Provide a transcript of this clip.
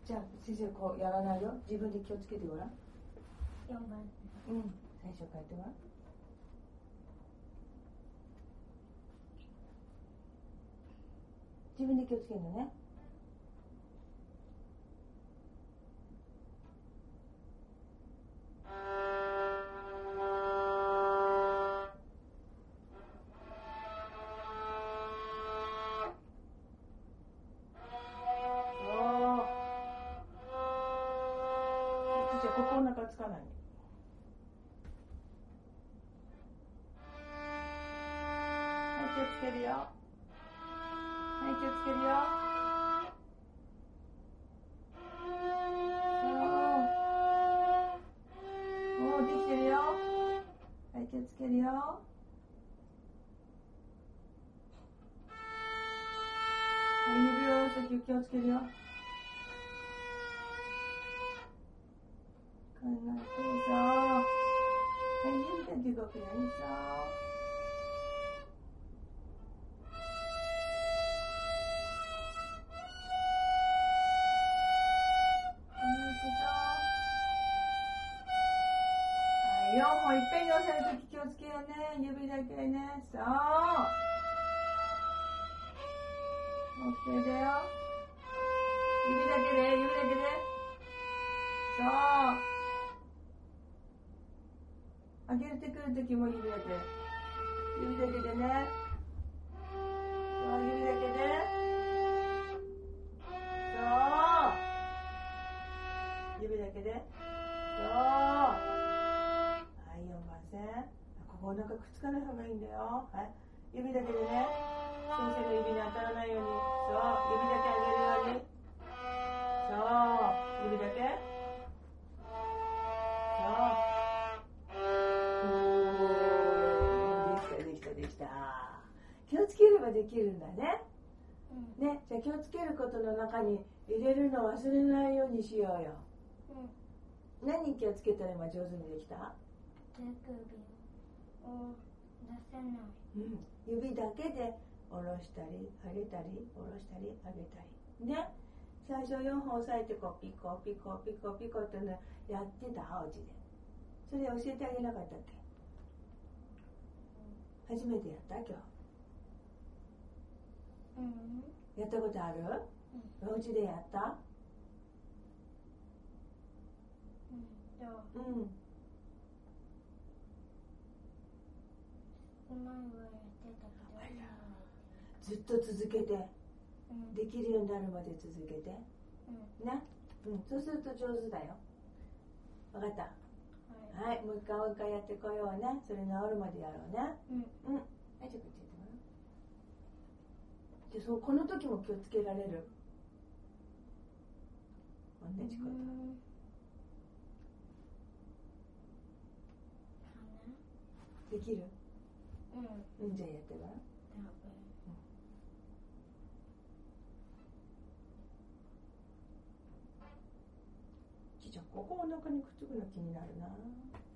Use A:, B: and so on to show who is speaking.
A: じゃあ先生こうやらないよ。自分で気をつけてごらん。
B: 4番。
A: 最初からやってごらん。自分で気をつけるのね。ここお腹つかない。はい、気をつけるよ。はい、気をつけるよ。もうできてるよ。はい、気をつけるよ。はい、指を下ろすとき気をつけるよ。考えていいぞ。はい、指だけ動くよ。いいぞ。4本いっぺんに押さえるとき気をつけようね。指だけね。そう。OK だよ。指だけで、指だけで。そう。上げてくるときも指だけ。指だけでね。そう、指だけで。そう。指だけで。そう。4番線。ここお腹くっつかない方がいいんだよ。はい。指だけでね。先生の指に当たらないように。そう。指だけ上げるように。そう。指だけ。そう。できたできたできた。気をつければできるんだね。ね。じゃあ気をつけることの中に入れるの忘れないようにしようよ。何に気をつけたら今上手にできた？
B: 手首を出せない。
A: 指だけで下ろしたり上げたり下ろしたり上げたりね。最初4本押さえてこうピコピコピコピコってのやってたお家で。それ教えてあげなかったっけ？初めてやった今日。やったことある？お家でやった？ずっと続けて、できるようになるまで続けて、ね、そうすると上手だよ。分かった？はい、もう一回やってこようね。それ治るまでやろうね。はい、じゃあこっちやってもらう。じゃあこの時も気をつけられる？同じこと。できる？じゃあやってごらん。ちいちゃん、ここお腹にくっつくの気になるな。